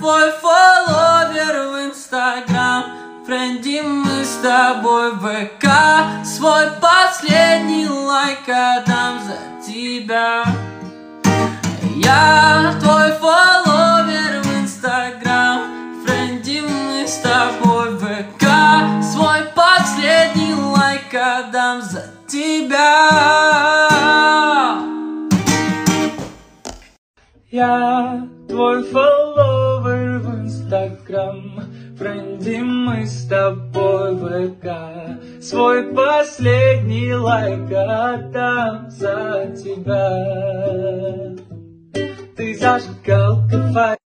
твой фолловер в Инстаграм, френди мы с тобой в ВК. Свой последний лайк отдам за тебя. Я твой фолловер в Инстаграм, френди мы с тобой в ВК. Свой последний лайк отдам за тебя. Я твой фолловер в Инстаграм, френди мы с тобой в ВК. Свой последний лайк отдам за тебя. Ты зажигалка.